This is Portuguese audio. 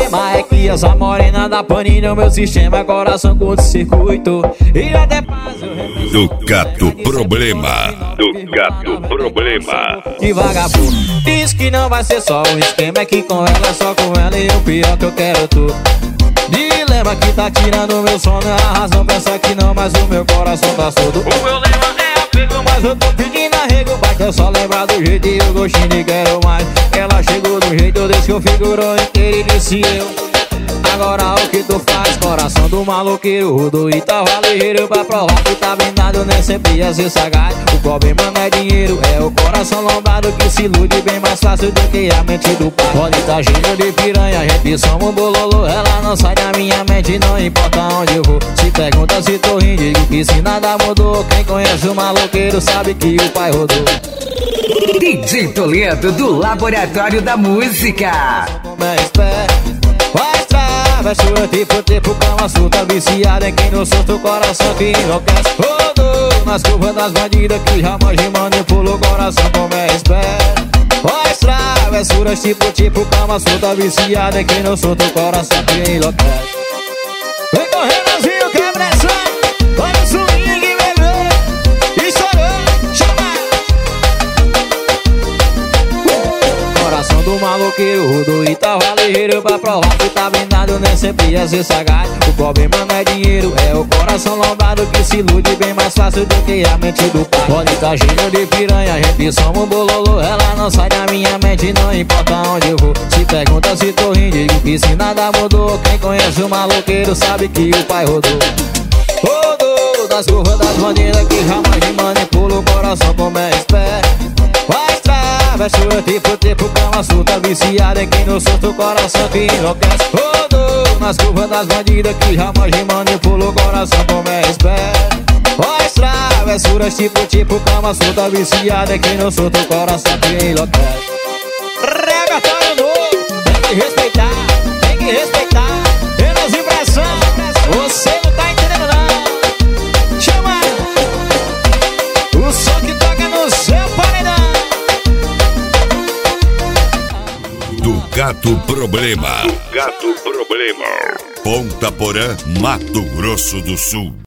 problema é que essa morena da Pani no meu sistema, coração curto-circuito. E até faz eu repenso. Do Gato Problema. Do Gato Problema. De vagabundo. Diz que não vai ser só um esquema, é que com ela, só com ela, e o pior que eu quero tudo. Dilema que tá tirando meu sono, a razão pensa que não, mas o meu coração tá surdo. O meu lema é apego, mas eu tô pedindo arrego. Basta só lembrar do jeito e o gostinho de quero mais. Ela chegou do jeito, desconfigurou inteiro e disse eu. Agora o que tu faz? Coração do maloqueiro rodou e tava ligeiro pra provar que tá blindado, nem sempre ia ser sagaz. O problema não é dinheiro, é o coração lombado que se ilude bem mais fácil do que a mente do pai. Pode tá cheio de piranha, a gente somos bololô. Ela não sai da minha mente, não importa onde eu vou. Se pergunta se tô rindo, digo que se nada mudou. Quem conhece o maloqueiro sabe que o pai rodou. DJ Toledo do Laboratório da Música. Travessura tipo cama solta, viciada em quem não solta o coração que enlouquece. Rodou nas curvas das bandidas que jamais manipula o coração como é esperto. Faz travessuras tipo cama solta, viciada em quem não solta o coração que enlouquece. Vem correndo, Brasil, quebra essa. Olha o swing, bebê. E chorou, chama. Coração do maloqueiro rodou e tava ligeiro pra provar que tá blindado, nem sempre ia ser sagaz. O problema não é dinheiro, é o coração lombado que se ilude bem mais fácil do que a mente do pai. Pode tá cheio de piranha, a gente somos bololô. Ela não sai da minha mente, não importa onde eu vou. Se pergunta se tô rindo, digo que se nada mudou. Quem conhece o maloqueiro sabe que o pai rodou. Rodou das curvas das bandidas que jamais manipula o coração como é esperto. Faz travessura tipo cama solta, viciada em quem não solta o coração que enlouquece. Rodou nas curvas das bandidas que jamais manipula o coração como é esperto. Faz travessuras tipo cama solta, viciada em quem não solta o coração que enlouquece. Repertório novo, tem que respeitar, tem que respeitar. Menos impressão, você não tá entendendo não. Chama o som que toca no seu paredão. Do Gato Problema. Do Gato Problema. Ponta Porã, Mato Grosso do Sul.